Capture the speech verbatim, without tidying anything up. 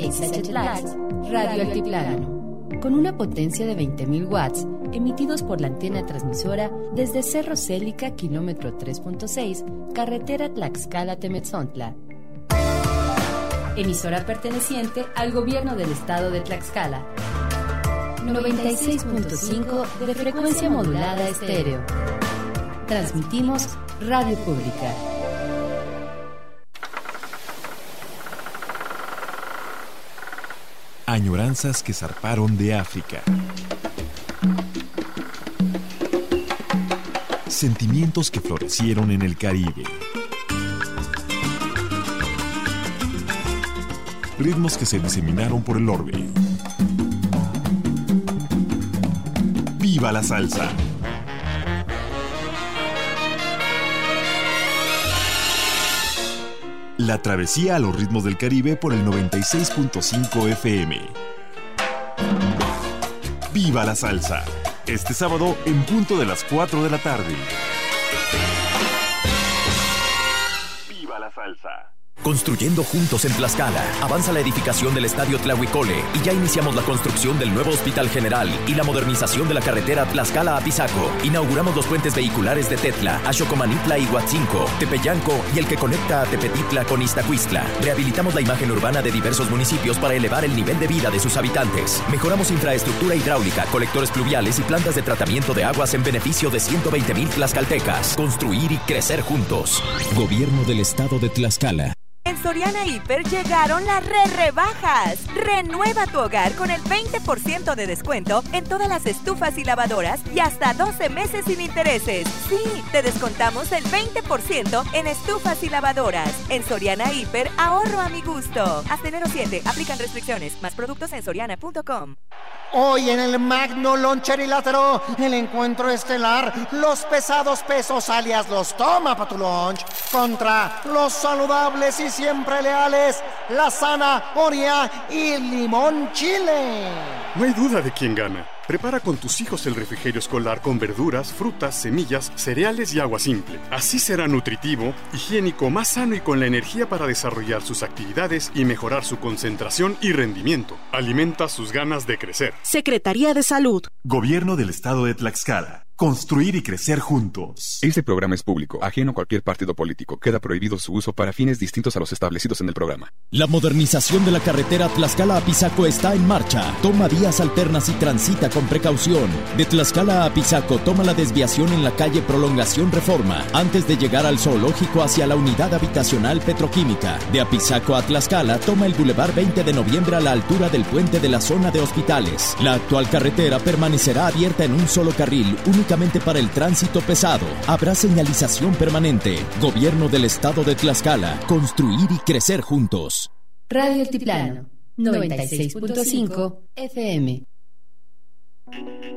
Quetzaltenango, Radio Altiplano, con una potencia de veinte mil watts, emitidos por la antena transmisora desde Cerro Célica, kilómetro tres punto seis, carretera Tlaxcala-Temetzontla. Emisora perteneciente al gobierno del estado de Tlaxcala. noventa y seis punto cinco de frecuencia modulada estéreo. Transmitimos Radio Pública. Añoranzas que zarparon de África. Sentimientos que florecieron en el Caribe. Ritmos que se diseminaron por el orbe. ¡Viva la salsa! La travesía a los ritmos del Caribe por el noventa y seis punto cinco F M. ¡Viva la salsa! Este sábado en punto de las cuatro de la tarde. ¡Viva la salsa! Construyendo juntos en Tlaxcala. Avanza la edificación del Estadio Tlahuicole y ya iniciamos la construcción del nuevo Hospital General y la modernización de la carretera Tlaxcala a Pisaco. Inauguramos los puentes vehiculares de Tetla, Axocomanitla y Huatzinco, Tepeyanco y el que conecta a Tepetitla con Iztacuistla. Rehabilitamos la imagen urbana de diversos municipios para elevar el nivel de vida de sus habitantes. Mejoramos infraestructura hidráulica, colectores pluviales y plantas de tratamiento de aguas en beneficio de ciento veinte mil tlaxcaltecas. Construir y crecer juntos. Gobierno del Estado de Tlaxcala. En Soriana Hiper llegaron las re-rebajas. Renueva tu hogar con el veinte por ciento de descuento en todas las estufas y lavadoras y hasta doce meses sin intereses. Sí, te descontamos el veinte por ciento en estufas y lavadoras. En Soriana Hiper, ahorro a mi gusto. Hasta enero siete, aplican restricciones. Más productos en soriana punto com. Hoy en el Magno Loncherilátero, el encuentro estelar, los pesados pesos alias los toma pa' tu lunch, contra los saludables y siempre leales, la zanahoria y limón chile. No hay duda de quién gana. Prepara con tus hijos el refrigerio escolar con verduras, frutas, semillas, cereales y agua simple. Así será nutritivo, higiénico, más sano y con la energía para desarrollar sus actividades y mejorar su concentración y rendimiento. Alimenta sus ganas de crecer. Secretaría de Salud. Gobierno del Estado de Tlaxcala. Construir y crecer juntos. Este programa es público, ajeno a cualquier partido político. Queda prohibido su uso para fines distintos a los establecidos en el programa. La modernización de la carretera Tlaxcala a Pisaco está en marcha. Toma vías alternas y transita con precaución. De Tlaxcala a Pisaco, toma la desviación en la calle Prolongación Reforma, antes de llegar al zoológico hacia la unidad habitacional petroquímica. De Apizaco a Tlaxcala, toma el Boulevard veinte de noviembre a la altura del puente de la zona de hospitales. La actual carretera permanecerá abierta en un solo carril, únicamente para el tránsito pesado. Habrá señalización permanente. Gobierno del Estado de Tlaxcala. Construir y crecer juntos. Radio Altiplano, noventa y seis punto cinco F M.